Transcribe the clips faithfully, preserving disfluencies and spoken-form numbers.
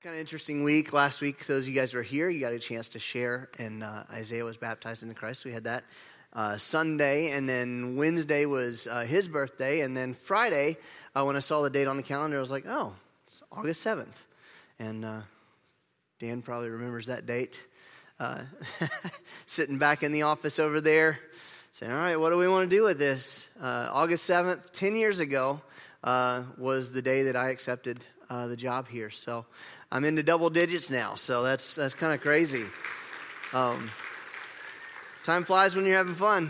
Kind of interesting week. Last week, those of you guys who were here, you got a chance to share, and uh, Isaiah was baptized into Christ. We had that uh, Sunday, and then Wednesday was uh, his birthday, and then Friday, uh, when I saw the date on the calendar, I was like, oh, it's August seventh. And uh, Dan probably remembers that date. Uh, sitting back in the office over there, saying, all right, what do we want to do with this? Uh, August seventh, ten years ago, uh, was the day that I accepted uh, the job here. So I'm into double digits now, so that's that's kind of crazy. Um, time flies when you're having fun.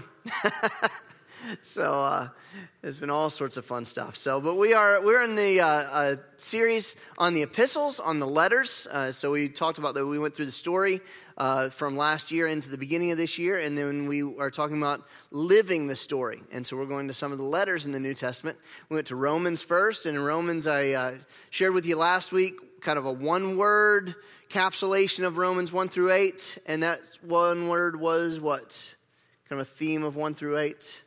so uh, there's been all sorts of fun stuff. So, but we are we're in the uh, uh, series on the epistles, on the letters. Uh, so we talked about that. We went through the story uh, from last year into the beginning of this year, and then we are talking about living the story. And so we're going to some of the letters in the New Testament. We went to Romans first, and in Romans I uh, shared with you last week kind of a one-word capsulation of Romans one through eight, and that one word was what? Kind of a theme of one through eight.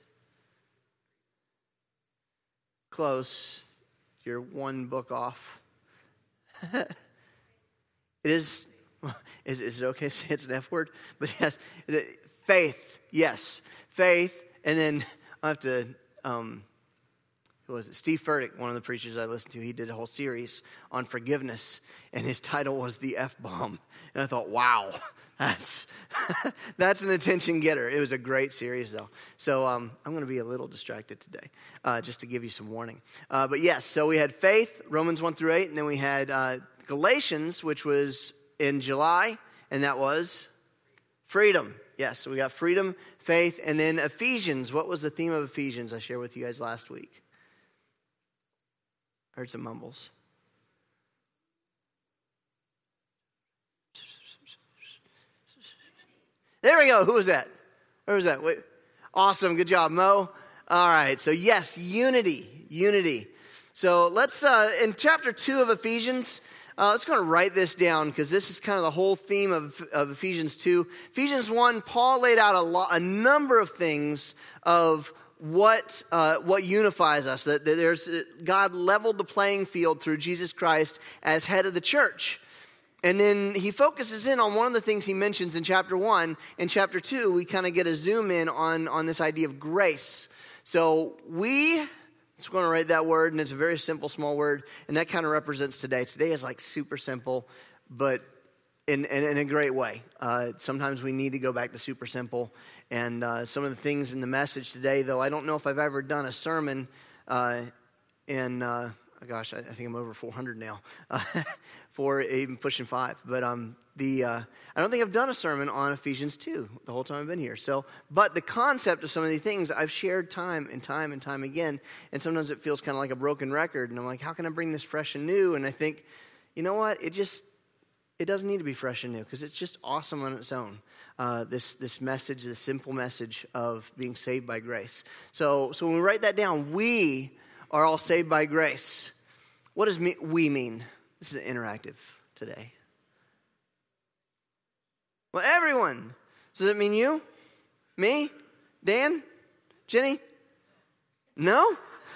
Close. You're one book off. it is, is, is it okay to say it's an F word? But yes, faith, yes. Faith, and then I have to, um, who was it? Steve Furtick, one of the preachers I listened to, he did a whole series on forgiveness, and his title was The F-Bomb. And I thought, wow, that's that's an attention getter. It was a great series, though. So um, I'm going to be a little distracted today, uh, just to give you some warning. Uh, but yes, so we had faith, Romans one through eight, and then we had uh, Galatians, which was in July, and that was freedom. Yes, so we got freedom, faith, and then Ephesians. What was the theme of Ephesians I shared with you guys last week? I heard some mumbles. There we go. Who was that? Who was that? Wait. Awesome. Good job, Mo. All right. So yes, unity. Unity. So let's, uh, in chapter two of Ephesians, uh, let's go and write this down because this is kind of the whole theme of, of Ephesians two. Ephesians one, Paul laid out a, lot, a number of things of what uh, what unifies us. That, that there's God leveled the playing field through Jesus Christ as head of the church. And then he focuses in on one of the things he mentions in chapter one. In chapter two, we kind of get a zoom in on, on this idea of grace. So we, it's going to write that word, and it's a very simple, small word, and that kind of represents today. Today is like super simple, but in, in, in a great way. Uh, sometimes we need to go back to super simple. And uh, some of the things in the message today, though, I don't know if I've ever done a sermon uh, in... Uh, Gosh, I think I'm over four hundred now, uh, four, even pushing five. But um, the uh, I don't think I've done a sermon on Ephesians two the whole time I've been here. So, but the concept of some of these things I've shared time and time and time again, and sometimes it feels kind of like a broken record. And I'm like, how can I bring this fresh and new? And I think, you know what? It just it doesn't need to be fresh and new because it's just awesome on its own. Uh, this this message, this simple message of being saved by grace. So so when we write that down, we are all saved by grace. What does me, we mean? This is interactive today. Well, everyone. Does it mean you? Me? Dan? Jenny? No?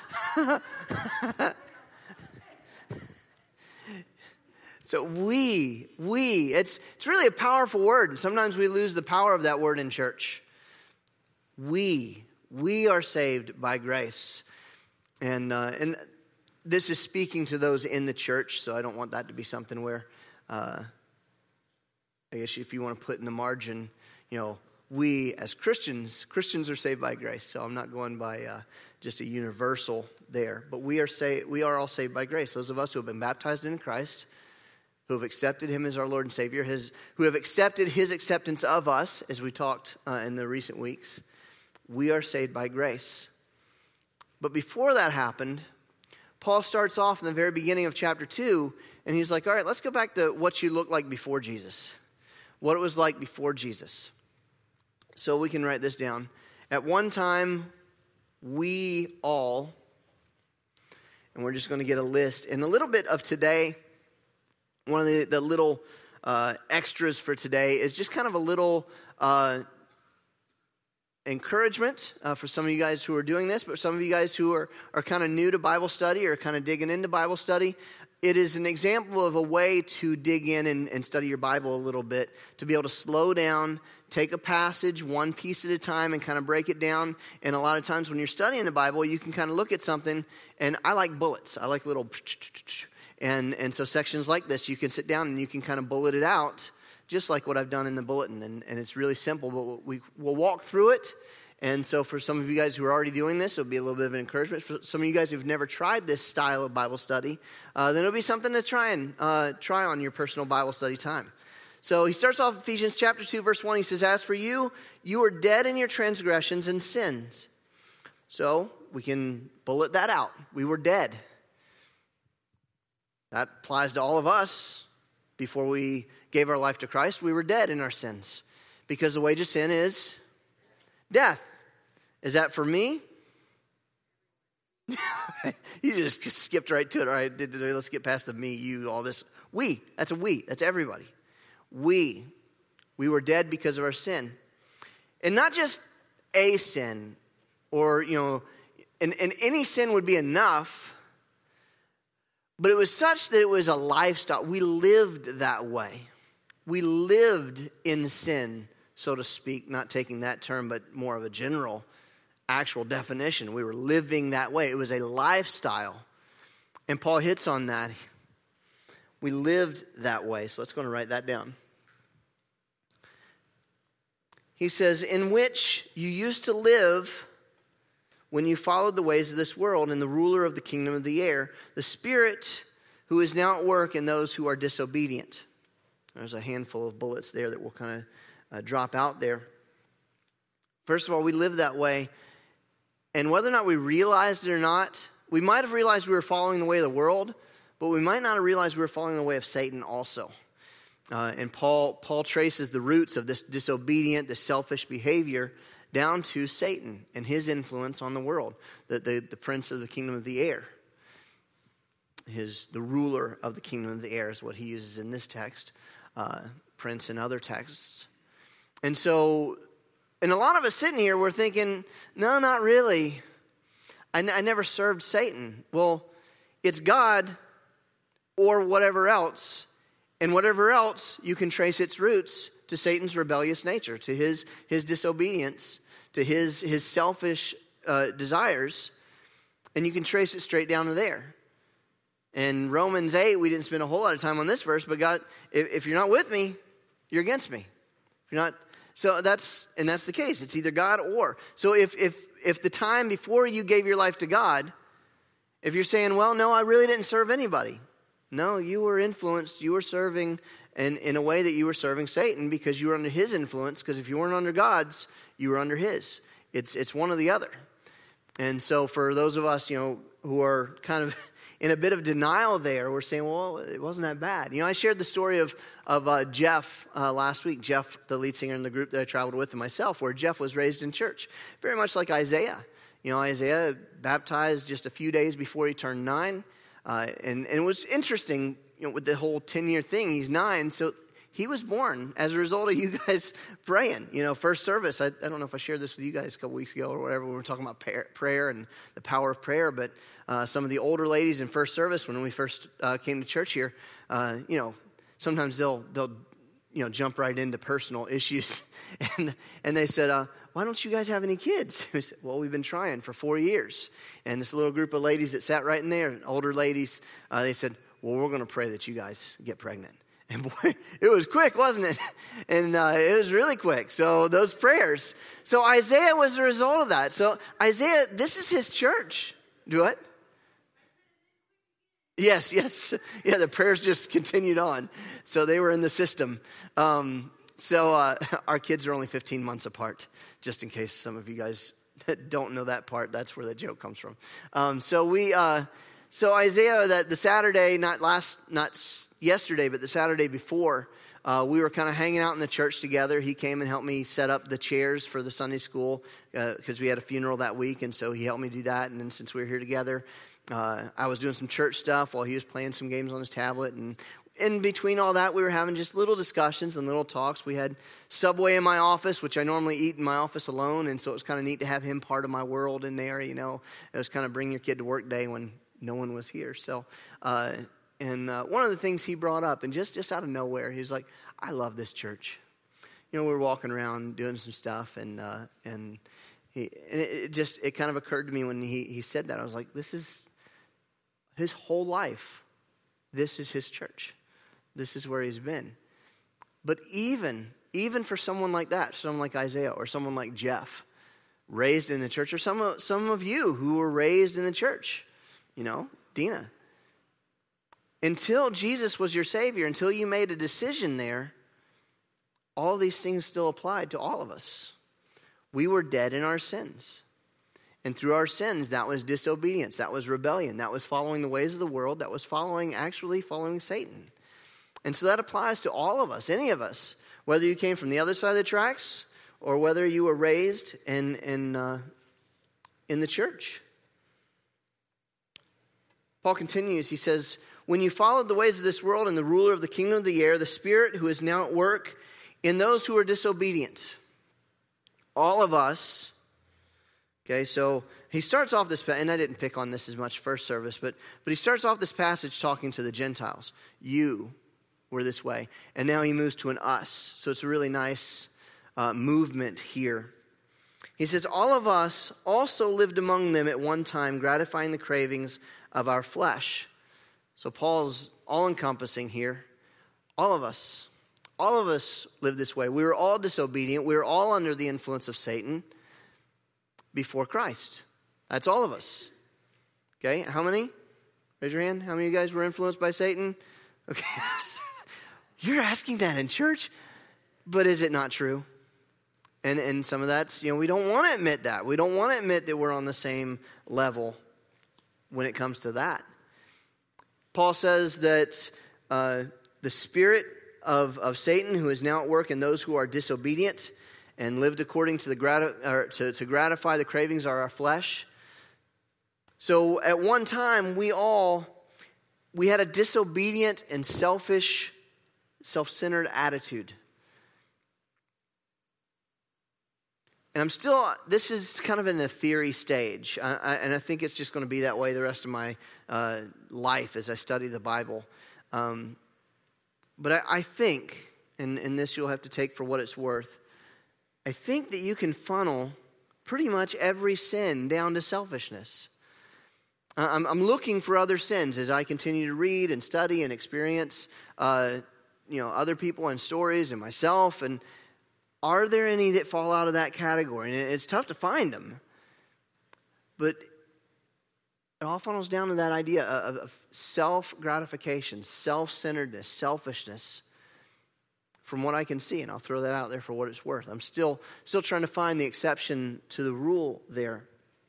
So we, we, it's it's really a powerful word. And sometimes we lose the power of that word in church. We, we are saved by grace. And uh, and this is speaking to those in the church, so I don't want that to be something where, uh, I guess if you want to put in the margin, you know, we as Christians, Christians are saved by grace. So I'm not going by uh, just a universal there, but we are saved. We are all saved by grace. Those of us who have been baptized in Christ, who have accepted Him as our Lord and Savior, his who have accepted His acceptance of us, as we talked uh, in the recent weeks, we are saved by grace. But before that happened, Paul starts off in the very beginning of chapter two, and he's like, all right, let's go back to what you looked like before Jesus. What it was like before Jesus. So we can write this down. At one time, we all, and we're just going to get a list. And a little bit of today, one of the, the little uh, extras for today is just kind of a little... Uh, encouragement uh, for some of you guys who are doing this, but some of you guys who are, are kind of new to Bible study or kind of digging into Bible study. it is an example of a way to dig in and, and study your Bible a little bit, to be able to slow down, take a passage one piece at a time and kind of break it down. And a lot of times when you're studying the Bible, you can kind of look at something, and I like bullets. I like little, and, and so sections like this, you can sit down and you can kind of bullet it out, just like what I've done in the bulletin. And, and it's really simple, but we, we'll walk through it. And so for some of you guys who are already doing this, it'll be a little bit of an encouragement. For some of you guys who've never tried this style of Bible study, uh, then it'll be something to try and uh, try on your personal Bible study time. So he starts off Ephesians chapter two, verse one. He says, as for you, you are dead in your transgressions and sins. So we can bullet that out. We were dead. That applies to all of us. Before we gave our life to Christ, we were dead in our sins. Because the wage of sin is death. Is that for me? You just, just skipped right to it. All right, let's get past the me, you, all this. We, that's a we. That's everybody. We, we were dead because of our sin. And not just a sin, or, you know, and, and any sin would be enough, but it was such that it was a lifestyle. We lived that way. We lived in sin, so to speak, not taking that term, but more of a general actual definition. We were living that way. It was a lifestyle. And Paul hits on that. We lived that way. So let's go and write that down. He says, in which you used to live when you followed the ways of this world and the ruler of the kingdom of the air, the spirit who is now at work in those who are disobedient. There's a handful of bullets there that will kind of uh, drop out there. First of all, we live that way. And whether or not we realized it or not, we might have realized we were following the way of the world, but we might not have realized we were following the way of Satan also. Uh, and Paul Paul traces the roots of this disobedient, this selfish behavior down to Satan and his influence on the world, the, the, the prince of the kingdom of the air. His, the ruler of the kingdom of the air is what he uses in this text, uh, prince in other texts. And so, and a lot of us sitting here, we're thinking, no, not really. I, n- I never served Satan. Well, it's God or whatever else. And whatever else, you can trace its roots to Satan's rebellious nature, to his, his disobedience, to his, his selfish uh, desires. And you can trace it straight down to there. In Romans eight, we didn't spend a whole lot of time on this verse, but God, if, if you're not with me, you're against me. If you're not, so that's, and that's the case. It's either God or. So if if if the time before you gave your life to God, if you're saying, well, no, I really didn't serve anybody. No, you were influenced. You were serving in, in a way that you were serving Satan because you were under his influence. Because if you weren't under God's, you were under his. It's it's one or the other. And so for those of us, you know, who are kind of in a bit of denial there, we're saying, well, it wasn't that bad. You know, I shared the story of of uh, Jeff uh, last week. Jeff, the lead singer in the group that I traveled with, and myself, where Jeff was raised in church, very much like Isaiah. You know, Isaiah baptized just a few days before he turned nine. Uh, and, and it was interesting, you know, with the whole ten-year thing. He's nine, so he was born as a result of you guys praying. You know, first service, I, I don't know if I shared this with you guys a couple weeks ago or whatever. We were talking about prayer, prayer and the power of prayer. But uh, some of the older ladies in first service, when we first uh, came to church here, uh, you know, sometimes they'll they'll you know jump right into personal issues, and and they said, uh, why don't you guys have any kids? We said, well, we've been trying for four years. And this little group of ladies that sat right in there, older ladies, uh, they said, well, we're going to pray that you guys get pregnant. And boy, it was quick, wasn't it? And uh, it was really quick. So those prayers. So Isaiah was the result of that. So Isaiah, this is his church. Do what? Yes, yes. Yeah, the prayers just continued on. So they were in the system. Um, so uh, our kids are only fifteen months apart, just in case some of you guys don't know that part. That's where the joke comes from. Um, so we, uh, so Isaiah, that the Saturday, not last, not yesterday, but the Saturday before, uh, we were kind of hanging out in the church together. He came and helped me set up the chairs for the Sunday school because uh, we had a funeral that week, and so he helped me do that. And then since we were here together, uh, I was doing some church stuff while he was playing some games on his tablet. And in between all that, we were having just little discussions and little talks. We had Subway in my office, which I normally eat in my office alone, and so it was kind of neat to have him part of my world in there. You know, it was kind of bring your kid to work day when no one was here. So, uh, and uh, one of the things he brought up, and just, just out of nowhere, he was like, I love this church. You know, we were walking around doing some stuff, and uh, and, he, and it, it just, it kind of occurred to me when he, he said that. I was like, this is his whole life. This is his church. This is where he's been. But even, even for someone like that, someone like Isaiah or someone like Jeff, raised in the church, or some of, some of you who were raised in the church, you know, Dina. Until Jesus was your Savior, until you made a decision there, all these things still applied to all of us. We were dead in our sins. And through our sins, that was disobedience, that was rebellion, that was following the ways of the world, that was following, actually following Satan. And so that applies to all of us, any of us, whether you came from the other side of the tracks or whether you were raised in, in, uh, in the church. Paul continues, he says, when you followed the ways of this world and the ruler of the kingdom of the air, the spirit who is now at work in those who are disobedient. All of us, okay, so he starts off this, and I didn't pick on this as much first service, but, but he starts off this passage talking to the Gentiles. You were this way. And now he moves to an us. So it's a really nice uh, movement here. He says, all of us also lived among them at one time, gratifying the cravings of our flesh. So Paul's all-encompassing here. All of us. All of us lived this way. We were all disobedient. We were all under the influence of Satan before Christ. That's all of us. Okay, how many? Raise your hand. How many of you guys were influenced by Satan? Okay, you're asking that in church? But is it not true? And and some of that's, you know, we don't want to admit that. We don't want to admit that we're on the same level when it comes to that. Paul says that uh, the spirit of, of Satan, who is now at work in those who are disobedient and lived according to the grati- or to, to gratify the cravings of our flesh. So at one time, we all, we had a disobedient and selfish, self-centered attitude. And I'm still, this is kind of in the theory stage. I, I, and I think it's just going to be that way the rest of my uh, life as I study the Bible. Um, but I, I think, and, and this you'll have to take for what it's worth, I think that you can funnel pretty much every sin down to selfishness. I'm, I'm looking for other sins as I continue to read and study and experience, uh, you know, other people and stories and myself. And are there any that fall out of that category? And it's tough to find them. But it all funnels down to that idea of, of self-gratification, self-centeredness, selfishness. From what I can see, and I'll throw that out there for what it's worth. I'm still still trying to find the exception to the rule there.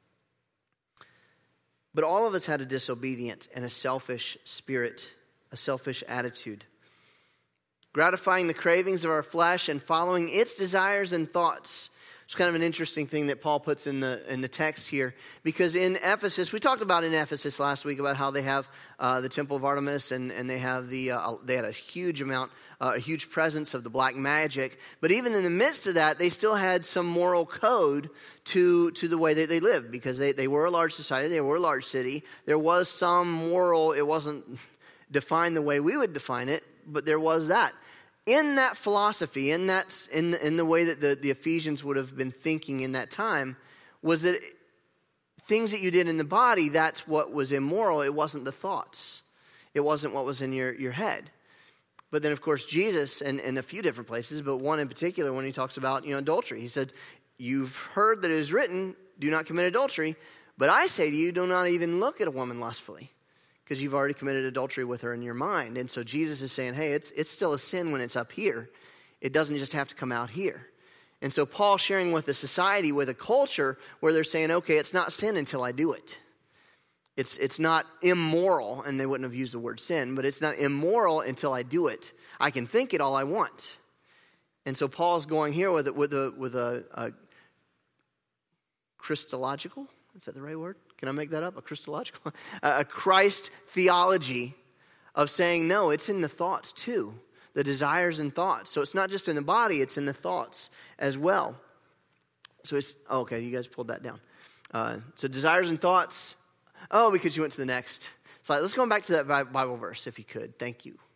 But all of us had a disobedient and a selfish spirit, a selfish attitude. Gratifying the cravings of our flesh and following its desires and thoughts. It's kind of an interesting thing that Paul puts in the in the text here. Because in Ephesus, we talked about in Ephesus last week about how they have uh, the Temple of Artemis and, and they have the uh, they had a huge amount, uh, a huge presence of the black magic. But even in the midst of that, they still had some moral code to, to the way that they lived. Because they, they were a large society, they were a large city. There was some moral, it wasn't defined the way we would define it, but there was that. In that philosophy, in that in the, in the way that the, the Ephesians would have been thinking in that time, was that things that you did in the body, that's what was immoral. It wasn't the thoughts. It wasn't what was in your, your head. But then, of course, Jesus, and in a few different places, but one in particular, when he talks about, you know, adultery, he said, you've heard that it is written, do not commit adultery, but I say to you, do not even look at a woman lustfully. Because you've already committed adultery with her in your mind. And so Jesus is saying, hey, it's it's still a sin when it's up here. It doesn't just have to come out here. And so Paul sharing with a society, with a culture, where they're saying, okay, it's not sin until I do it. It's it's not immoral, and they wouldn't have used the word sin, but it's not immoral until I do it. I can think it all I want. And so Paul's going here with, with, a, with a, a Christological, is that the right word? Can I make that up? A Christological? A Christ theology of saying, no, it's in the thoughts too. The desires and thoughts. So it's not just in the body, it's in the thoughts as well. So it's, oh, okay, you guys pulled that down. Uh, so desires and thoughts. Oh, because you went to the next. slide. Let's go back to that Bible verse, if you could. Thank you.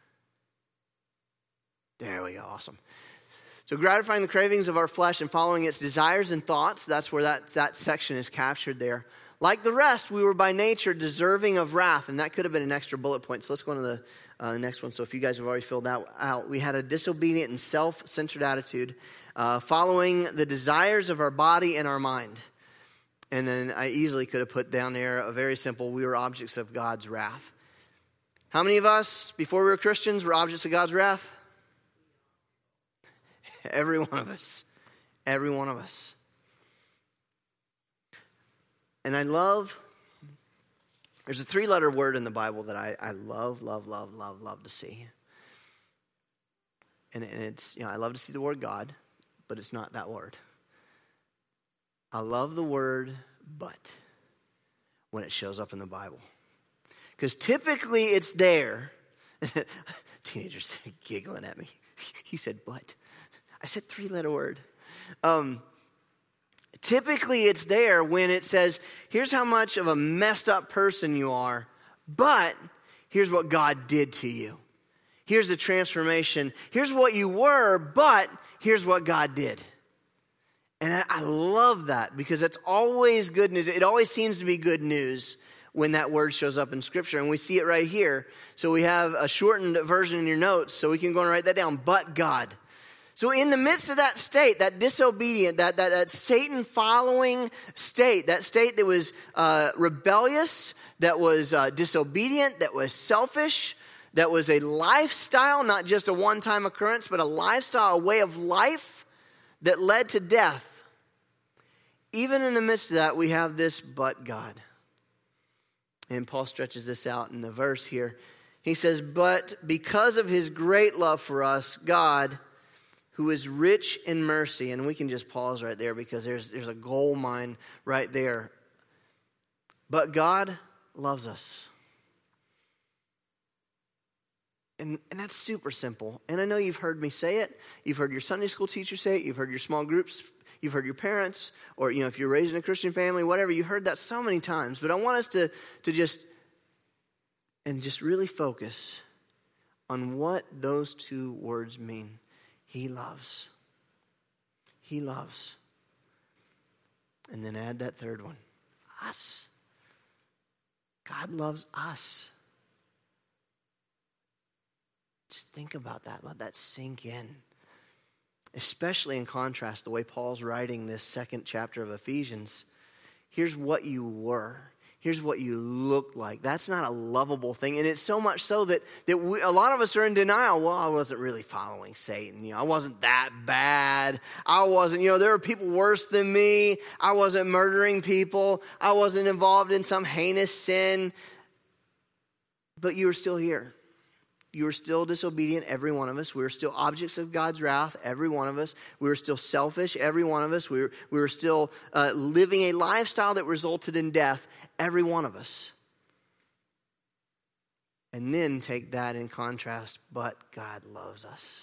There we go. Awesome. So gratifying the cravings of our flesh and following its desires and thoughts, that's where that, that section is captured there. Like the rest, we were by nature deserving of wrath. And that could have been an extra bullet point. So let's go on to the, uh, the next one. So if you guys have already filled that out. We had a disobedient and self-centered attitude, uh, following the desires of our body and our mind. And then I easily could have put down there a very simple, we were objects of God's wrath. How many of us, before we were Christians, were objects of God's wrath? Every one of us. Every one of us. And I love, there's a three-letter word in the Bible that I, I love, love, love, love, love to see. And, and it's, you know, I love to see the word God, but it's not that word. I love the word but when it shows up in the Bible. Because typically it's there. Teenagers giggling at me. He said but. I said three-letter word. Um, typically it's there when it says, here's how much of a messed up person you are, but here's what God did to you. Here's the transformation. Here's what you were, but here's what God did. And I, I love that because it's always good news. It always seems to be good news when that word shows up in Scripture. And we see it right here. So we have a shortened version in your notes, so we can go and write that down. But God. So in the midst of that state, that disobedient, that, that, that Satan-following state, that state that was uh, rebellious, that was uh, disobedient, that was selfish, that was a lifestyle, not just a one-time occurrence, but a lifestyle, a way of life that led to death. Even in the midst of that, we have this but God. And Paul stretches this out in the verse here. He says, but because of his great love for us, God, who is rich in mercy, and we can just pause right there because there's, there's a gold mine right there. But God loves us. And, and that's super simple. And I know you've heard me say it. You've heard your Sunday school teacher say it. You've heard your small groups. You've heard your parents. Or, you know, if you're raised in a Christian family, whatever, you heard that so many times. But I want us to, to just, and just really focus on what those two words mean. He loves. He loves. And then add that third one. Us. God loves us. Just think about that. Let that sink in. Especially in contrast, the way Paul's writing this second chapter of Ephesians. Here's what you were. Here's what you look like. That's not a lovable thing. And it's so much so that, that we, a lot of us are in denial. Well, I wasn't really following Satan. You know, I wasn't that bad. I wasn't, you know, there were people worse than me. I wasn't murdering people. I wasn't involved in some heinous sin. But you were still here. You were still disobedient, every one of us. We were still objects of God's wrath, every one of us. We were still selfish, every one of us. We were, we were still uh, living a lifestyle that resulted in death, every one of us. And then take that in contrast, but God loves us.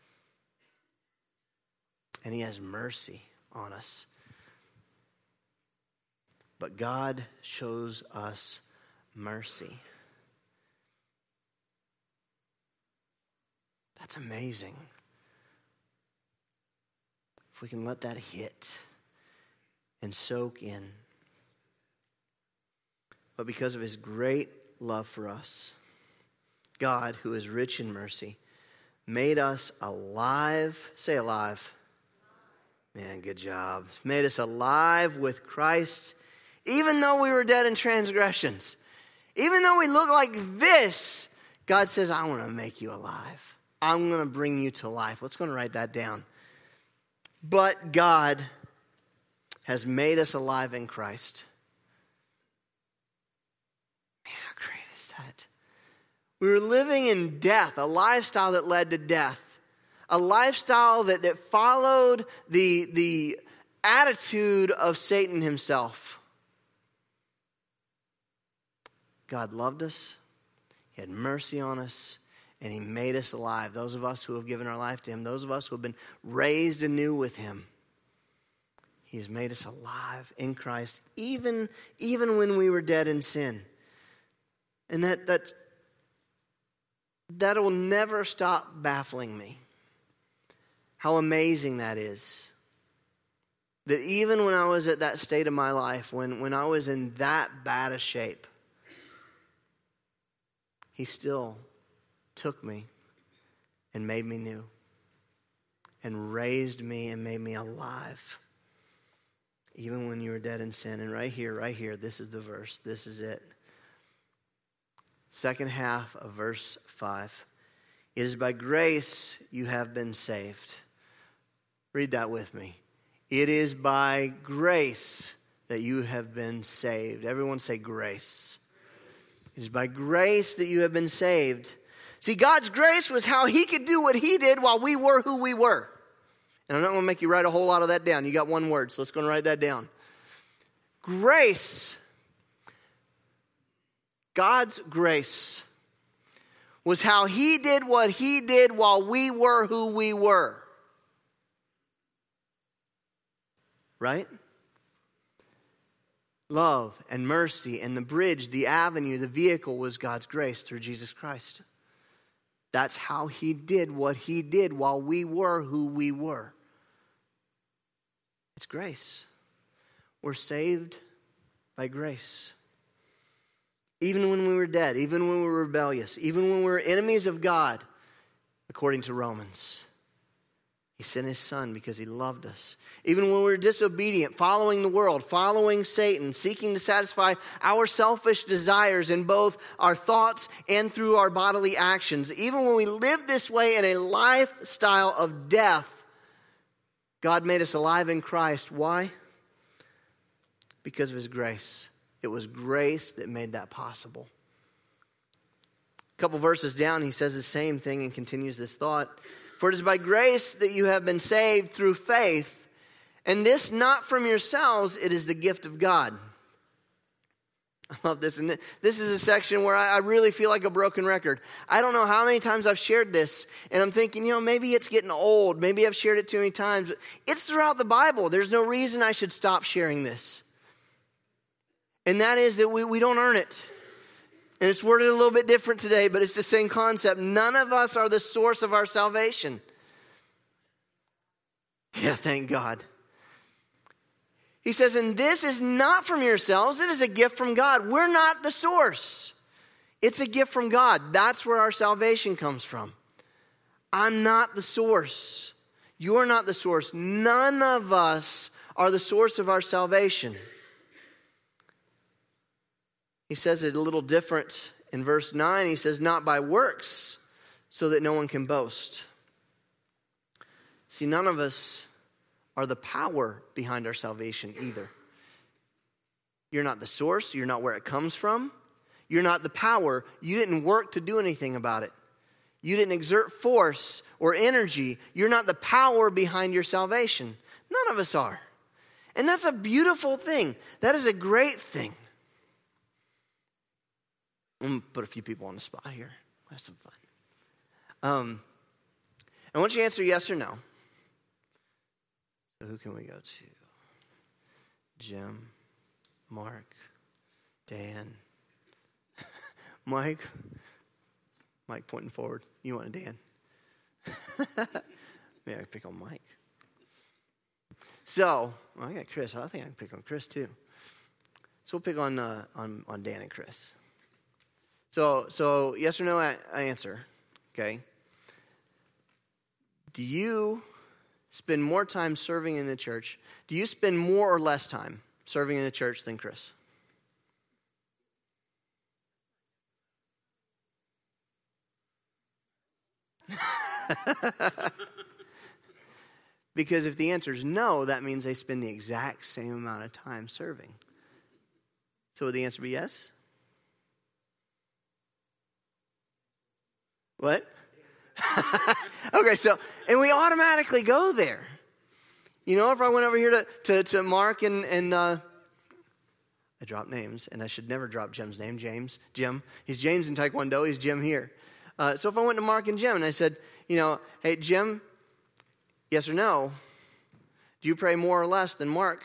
And he has mercy on us. But God shows us mercy. That's amazing. If we can let that hit and soak in. But because of his great love for us, God, who is rich in mercy, made us alive. Say alive. Man, good job. Made us alive with Christ, even though we were dead in transgressions. Even though we look like this, God says, I want to make you alive. I'm going to bring you to life. Let's go and write that down. But God has made us alive in Christ. Man, how great is that? We were living in death, a lifestyle that led to death. A lifestyle that, that followed the, the attitude of Satan himself. God loved us. He had mercy on us. And he made us alive. Those of us who have given our life to him. Those of us who have been raised anew with him. He has made us alive in Christ. Even, even when we were dead in sin. And that that that will never stop baffling me. How amazing that is. That even when I was at that state of my life, when, when I was in that bad a shape, he still took me and made me new. And raised me and made me alive. Even when you were dead in sin. And right here, right here, this is the verse. This is it. Second half of verse five. It is by grace you have been saved. Read that with me. It is by grace that you have been saved. Everyone say grace. It is by grace that you have been saved. See, God's grace was how he could do what he did while we were who we were. And I'm not going to make you write a whole lot of that down. You got one word, so let's go and write that down. Grace. God's grace was how he did what he did while we were who we were. Right? Love and mercy and the bridge, the avenue, the vehicle was God's grace through Jesus Christ. That's how he did what he did while we were who we were. It's grace. We're saved by grace. Even when we were dead, even when we were rebellious, even when we were enemies of God, according to Romans. He sent his son because he loved us. Even when we were disobedient, following the world, following Satan, seeking to satisfy our selfish desires in both our thoughts and through our bodily actions. Even when we lived this way in a lifestyle of death, God made us alive in Christ. Why? Because of his grace. It was grace that made that possible. A couple verses down, he says the same thing and continues this thought. For it is by grace that you have been saved through faith, and this not from yourselves, it is the gift of God. I love this. And this is a section where I really feel like a broken record. I don't know how many times I've shared this, and I'm thinking, you know, maybe it's getting old. Maybe I've shared it too many times. But it's throughout the Bible. There's no reason I should stop sharing this. And that is that we, we don't earn it. And it's worded a little bit different today, but it's the same concept. None of us are the source of our salvation. Yeah, thank God. He says, and this is not from yourselves. It is a gift from God. We're not the source. It's a gift from God. That's where our salvation comes from. I'm not the source. You're not the source. None of us are the source of our salvation. He says it a little different in verse nine. He says, not by works, so that no one can boast. See, none of us are the power behind our salvation either. You're not the source. You're not where it comes from. You're not the power. You didn't work to do anything about it. You didn't exert force or energy. You're not the power behind your salvation. None of us are. And that's a beautiful thing. That is a great thing. I'm going to put a few people on the spot here. Have some fun. Um, I want you to answer yes or no. So who can we go to? Jim, Mark, Dan, Mike. Mike pointing forward. You want Dan? Maybe I can pick on Mike. So, well, I got Chris. I think I can pick on Chris too. So we'll pick on uh, on on Dan and Chris. So, so yes or no answer, okay? Do you spend more time serving in the church? Do you spend more or less time serving in the church than Chris? Because if the answer is no, that means they spend the exact same amount of time serving. So would the answer be yes? What? Okay, so, and we automatically go there. You know, if I went over here to, to, to Mark and, and uh, I dropped names, and I should never drop Jim's name, James, Jim. He's James in Taekwondo, he's Jim here. Uh, so if I went to Mark and Jim and I said, you know, hey, Jim, yes or no, do you pray more or less than Mark?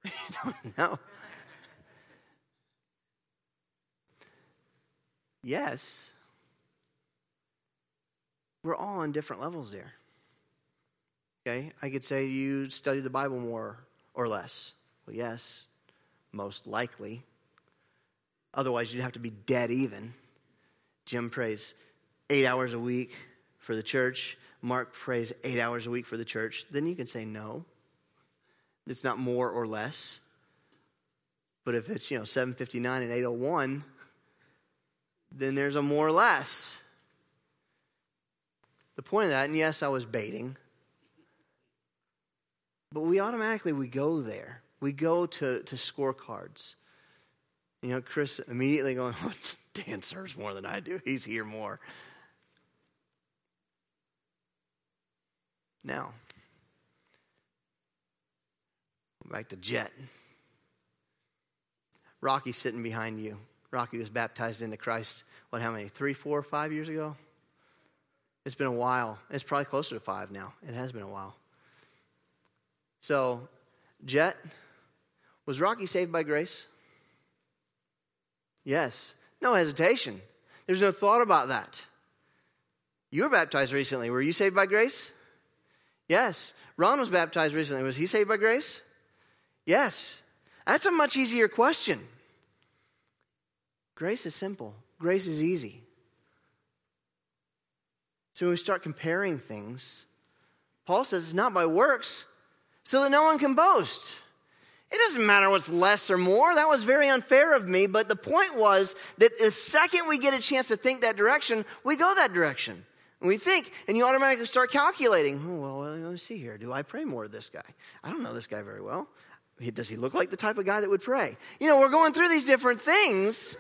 You don't know. Yes. We're all on different levels there. Okay, I could say you study the Bible more or less. Well, yes, most likely. Otherwise, you'd have to be dead even. Jim prays eight hours a week for the church. Mark prays eight hours a week for the church. Then you can say no. It's not more or less. But if it's, you know, seven fifty-nine and eight oh one, then there's a more or less. The point of that, and yes, I was baiting, but we automatically, we go there. We go to, to scorecards. You know, Chris immediately going, oh, Dan serves more than I do. He's here more. Now, back to Jet. Rocky's sitting behind you. Rocky was baptized into Christ, what, how many? Three, four, five years ago? It's been a while. It's probably closer to five now. It has been a while. So, Jet, was Rocky saved by grace? Yes. No hesitation. There's no thought about that. You were baptized recently. Were you saved by grace? Yes. Ron was baptized recently. Was he saved by grace? Yes. That's a much easier question. Grace is simple. Grace is easy. So when we start comparing things, Paul says it's not by works, so that no one can boast. It doesn't matter what's less or more. That was very unfair of me, but the point was that the second we get a chance to think that direction, we go that direction. And we think, and you automatically start calculating, oh, well, let me see here. Do I pray more to this guy? I don't know this guy very well. Does he look like the type of guy that would pray? You know, we're going through these different things.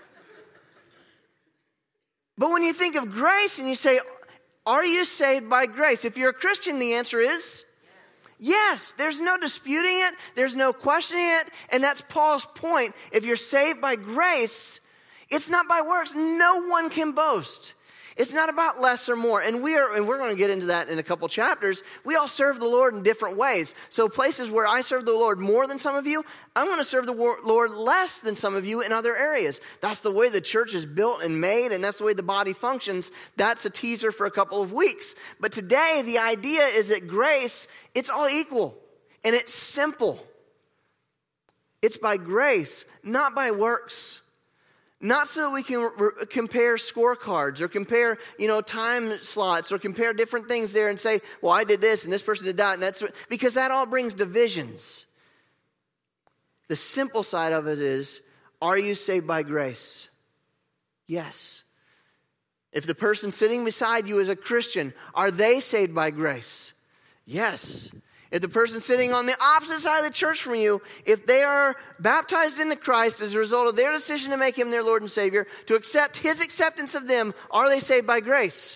But when you think of grace and you say, are you saved by grace? If you're a Christian, the answer is yes. Yes. There's no disputing it. There's no questioning it. And that's Paul's point. If you're saved by grace, it's not by works. No one can boast. It's not about less or more. And we are, and we're going to get into that in a couple chapters. We all serve the Lord in different ways. So places where I serve the Lord more than some of you, I'm going to serve the Lord less than some of you in other areas. That's the way the church is built and made, and that's the way the body functions. That's a teaser for a couple of weeks. But today, the idea is that grace, it's all equal, and it's simple. It's by grace, not by works. Not so that we can re- compare scorecards or compare, you know, time slots or compare different things there and say, well, I did this and this person did that. And that's what, because that all brings divisions. The simple side of it is, are you saved by grace? Yes. If the person sitting beside you is a Christian, are they saved by grace? Yes. If the person sitting on the opposite side of the church from you, if they are baptized into Christ as a result of their decision to make him their Lord and Savior, to accept his acceptance of them, are they saved by grace?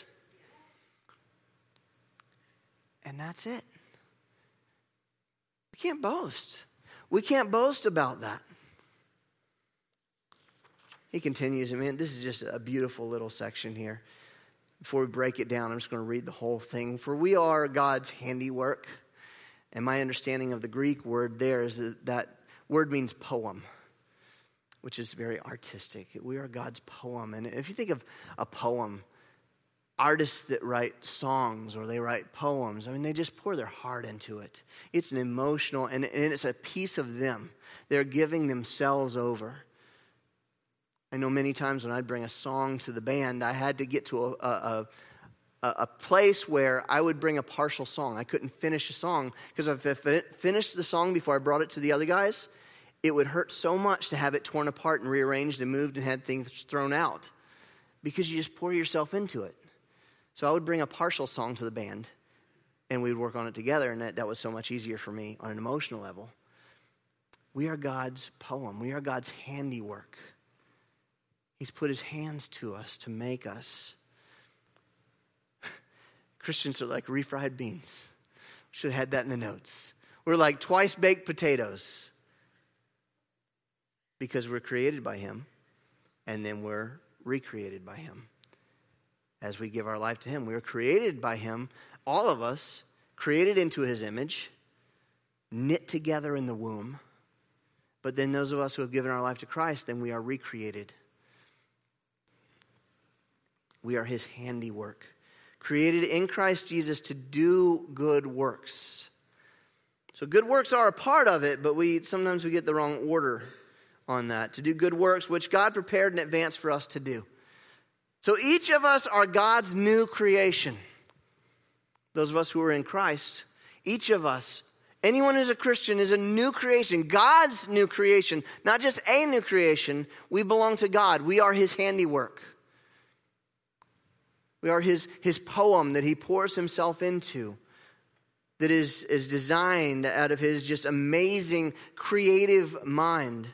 And that's it. We can't boast. We can't boast about that. He continues, I mean, this is just a beautiful little section here. Before we break it down, I'm just going to read the whole thing. For we are God's handiwork. And my understanding of the Greek word there is that that word means poem, which is very artistic. We are God's poem. And if you think of a poem, artists that write songs or they write poems, I mean, they just pour their heart into it. It's an emotional, and, and it's a piece of them. They're giving themselves over. I know many times when I'd bring a song to the band, I had to get to a... a, a a place where I would bring a partial song. I couldn't finish a song because if I finished the song before I brought it to the other guys, it would hurt so much to have it torn apart and rearranged and moved and had things thrown out because you just pour yourself into it. So I would bring a partial song to the band and we would work on it together, and that, that was so much easier for me on an emotional level. We are God's poem. We are God's handiwork. He's put his hands to us to make us. Christians are like refried beans. Should have had that in the notes. We're like twice baked potatoes because we're created by him and then we're recreated by him. As we give our life to him, we were created by him, all of us, created into his image, knit together in the womb. But then those of us who have given our life to Christ, then we are recreated. We are his handiwork, created in Christ Jesus to do good works. So good works are a part of it, but we sometimes we get the wrong order on that. To do good works, which God prepared in advance for us to do. So each of us are God's new creation. Those of us who are in Christ, each of us, anyone who's a Christian is a new creation, God's new creation, not just a new creation. We belong to God. We are his handiwork. We are his, his poem that he pours himself into, that is, is designed out of his just amazing creative mind.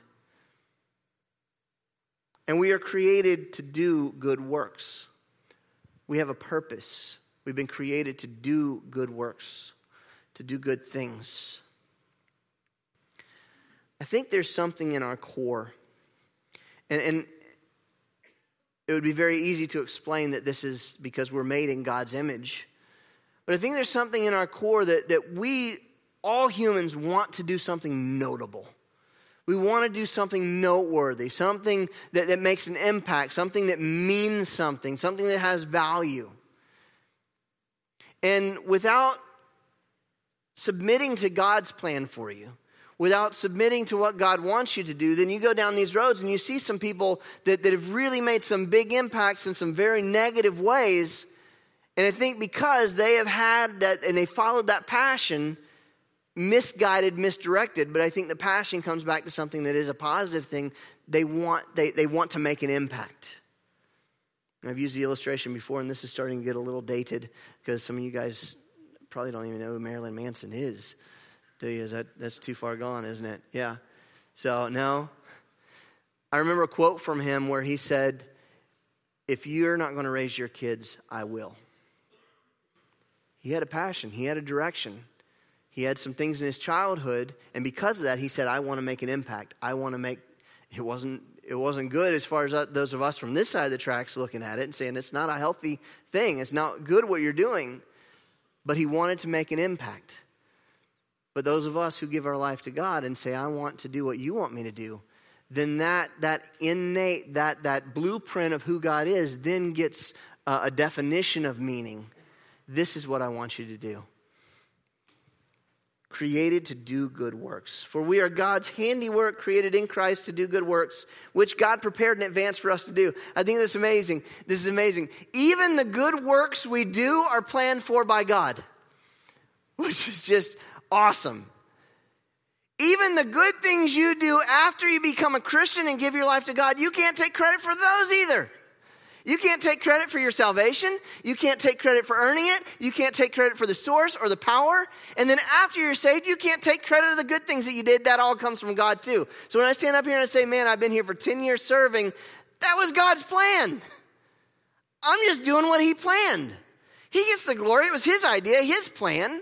And we are created to do good works. We have a purpose. We've been created to do good works, to do good things. I think there's something in our core. And, and it would be very easy to explain that this is because we're made in God's image. But I think there's something in our core that, that we, all humans, want to do something notable. We want to do something noteworthy, something that, that makes an impact, something that means something, something that has value. And without submitting to God's plan for you, without submitting to what God wants you to do, then you go down these roads and you see some people that, that have really made some big impacts in some very negative ways. And I think because they have had that and they followed that passion, misguided, misdirected, but I think the passion comes back to something that is a positive thing. They want they, they want to make an impact. And I've used the illustration before, and this is starting to get a little dated because some of you guys probably don't even know who Marilyn Manson is. Do you? Is that that's too far gone, isn't it? Yeah. So no. I remember a quote from him where he said, "If you're not going to raise your kids, I will." He had a passion. He had a direction. He had some things in his childhood, and because of that, he said, "I want to make an impact. I want to make." It wasn't. It wasn't good as far as those of us from this side of the tracks looking at it and saying it's not a healthy thing. It's not good what you're doing. But he wanted to make an impact. But those of us who give our life to God and say, "I want to do what you want me to do," then that that innate, that that blueprint of who God is then gets uh, a definition of meaning. This is what I want you to do. Created to do good works. For we are God's handiwork, created in Christ to do good works, which God prepared in advance for us to do. I think that's amazing. This is amazing. Even the good works we do are planned for by God, which is just awesome. Even the good things you do after you become a Christian and give your life to God, you can't take credit for those either. You can't take credit for your salvation. You can't take credit for earning it. You can't take credit for the source or the power. And then after you're saved, you can't take credit of the good things that you did. That all comes from God too. So when I stand up here and I say, "Man, I've been here for ten years serving," that was God's plan. I'm just doing what he planned. He gets the glory. It was his idea, his plan.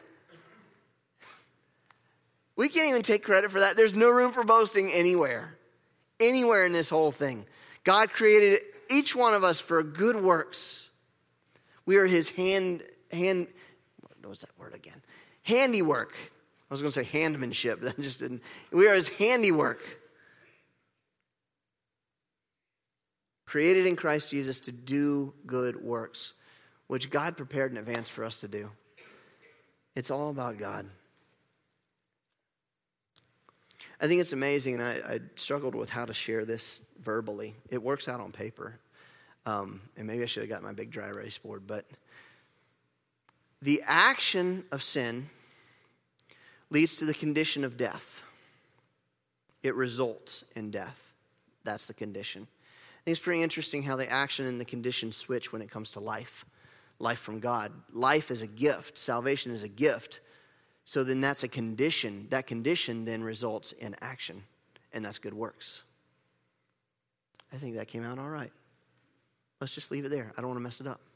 We can't even take credit for that. There's no room for boasting anywhere. Anywhere in this whole thing. God created each one of us for good works. We are his hand, hand, what was that word again? Handiwork. I was going to say handmanship. That just didn't. We are his handiwork. Created in Christ Jesus to do good works, which God prepared in advance for us to do. It's all about God. I think it's amazing, and I, I struggled with how to share this verbally. It works out on paper. Um, and maybe I should have got my big dry erase board. But the action of sin leads to the condition of death. It results in death. That's the condition. I think it's pretty interesting how the action and the condition switch when it comes to life. Life from God. Life is a gift. Salvation is a gift. So then that's a condition. That condition then results in action. And that's good works. I think that came out all right. Let's just leave it there. I don't want to mess it up.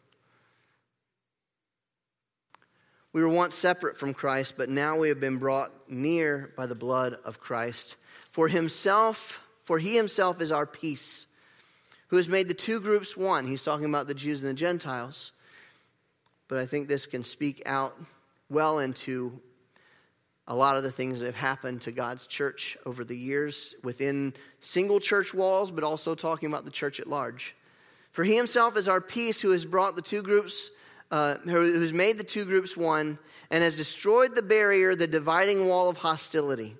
We were once separate from Christ, but now we have been brought near by the blood of Christ. For himself, for he himself is our peace, who has made the two groups one. He's talking about the Jews and the Gentiles. But I think this can speak out well into a lot of the things that have happened to God's church over the years within single church walls, but also talking about the church at large. For he himself is our peace, who has brought the two groups, uh, who has made the two groups one, and has destroyed the barrier, the dividing wall of hostility.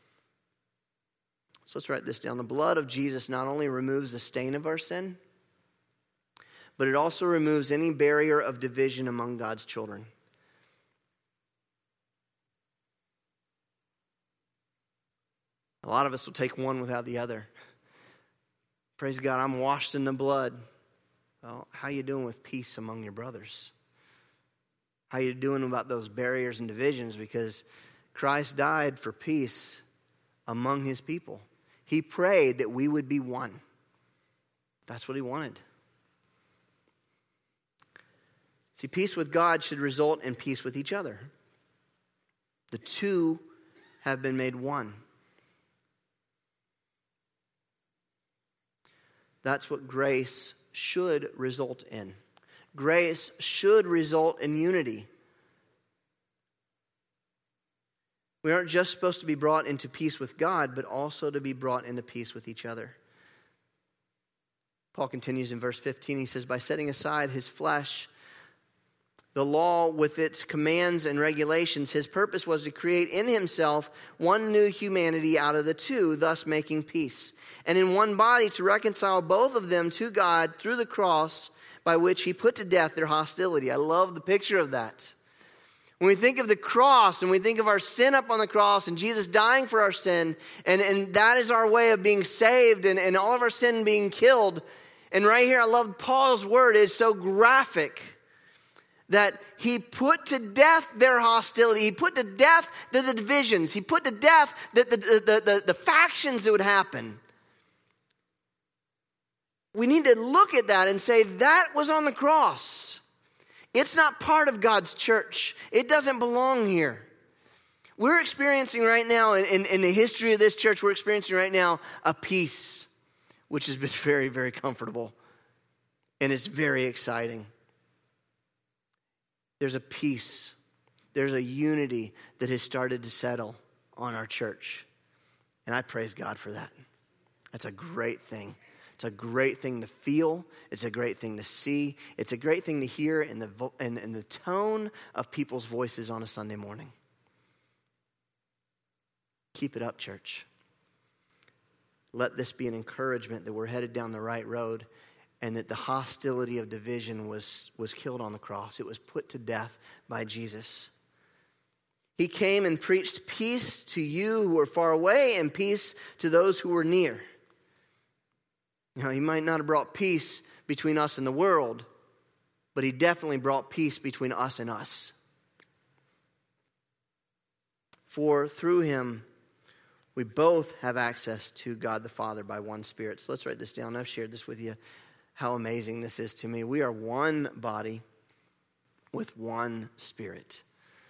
So let's write this down. The blood of Jesus not only removes the stain of our sin, but it also removes any barrier of division among God's children. A lot of us will take one without the other. Praise God, I'm washed in the blood. Well, how you doing with peace among your brothers? How you doing about those barriers and divisions? Because Christ died for peace among his people. He prayed that we would be one. That's what he wanted. See, peace with God should result in peace with each other. The two have been made one. That's what grace should result in. Grace should result in unity. We aren't just supposed to be brought into peace with God, but also to be brought into peace with each other. Paul continues in verse fifteen. He says, by setting aside his flesh, the law with its commands and regulations, his purpose was to create in himself one new humanity out of the two, thus making peace. And in one body to reconcile both of them to God through the cross, by which he put to death their hostility. I love the picture of that. When we think of the cross and we think of our sin up on the cross and Jesus dying for our sin, and, and that is our way of being saved and, and all of our sin being killed. And right here, I love Paul's word. It's so graphic. That he put to death their hostility. He put to death the, the divisions. He put to death the, the, the, the, the factions that would happen. We need to look at that and say that was on the cross. It's not part of God's church. It doesn't belong here. We're experiencing right now, in, in, in the history of this church, we're experiencing right now a peace, which has been very, very comfortable. And it's very exciting. There's a peace, there's a unity that has started to settle on our church. And I praise God for that. That's a great thing. It's a great thing to feel. It's a great thing to see. It's a great thing to hear in the, vo- in, in the tone of people's voices on a Sunday morning. Keep it up, church. Let this be an encouragement that we're headed down the right road, and that the hostility of division was, was killed on the cross. It was put to death by Jesus. He came and preached peace to you who are far away and peace to those who were near. You know, he might not have brought peace between us and the world, but he definitely brought peace between us and us. For through him, we both have access to God the Father by one Spirit. So let's write this down. I've shared this with you. How amazing this is to me. We are one body with one Spirit.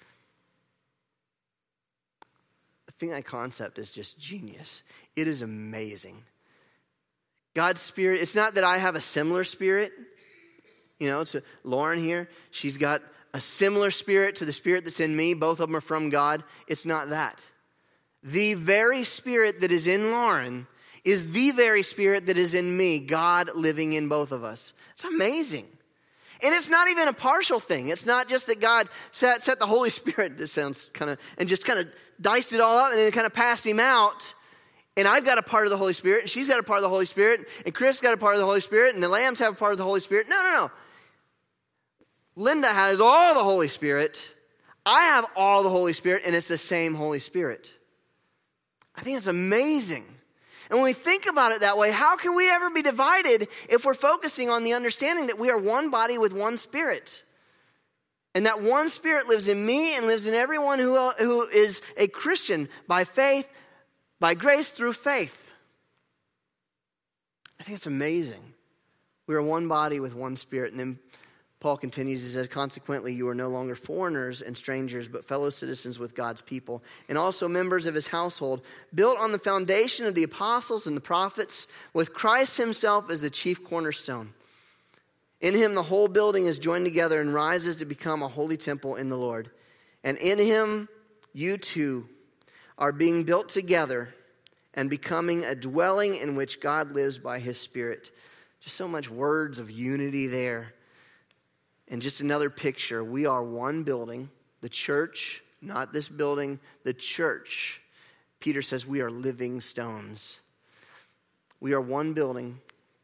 I think that concept is just genius. It is amazing. God's Spirit, it's not that I have a similar spirit. You know, it's a, Lauren here, she's got a similar spirit to the Spirit that's in me. Both of them are from God. It's not that. The very Spirit that is in Lauren is the very Spirit that is in me, God living in both of us. It's amazing. And it's not even a partial thing. It's not just that God set, set the Holy Spirit, this sounds kind of, and just kind of diced it all up and then kind of passed him out. And I've got a part of the Holy Spirit, and she's got a part of the Holy Spirit, and Chris got a part of the Holy Spirit, and the lambs have a part of the Holy Spirit. No, no, no. Linda has all the Holy Spirit. I have all the Holy Spirit, and it's the same Holy Spirit. I think it's amazing. And when we think about it that way, how can we ever be divided if we're focusing on the understanding that we are one body with one Spirit? And that one Spirit lives in me and lives in everyone who, who is a Christian by faith, by grace through faith. I think it's amazing. We are one body with one Spirit. And then Paul continues, he says, consequently, you are no longer foreigners and strangers, but fellow citizens with God's people, and also members of his household, built on the foundation of the apostles and the prophets, with Christ himself as the chief cornerstone. In him, the whole building is joined together and rises to become a holy temple in the Lord. And in him, you two are being built together and becoming a dwelling in which God lives by his Spirit. Just so much words of unity there. And just another picture. We are one building, the church, not this building, the church. Peter says we are living stones. We are one building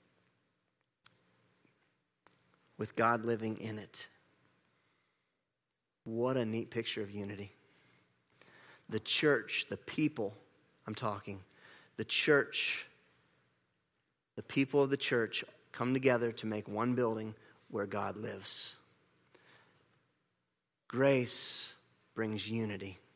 with God living in it. What a neat picture of unity. The church, the people, I'm talking, the church, the people of the church come together to make one building where God lives. Grace brings unity.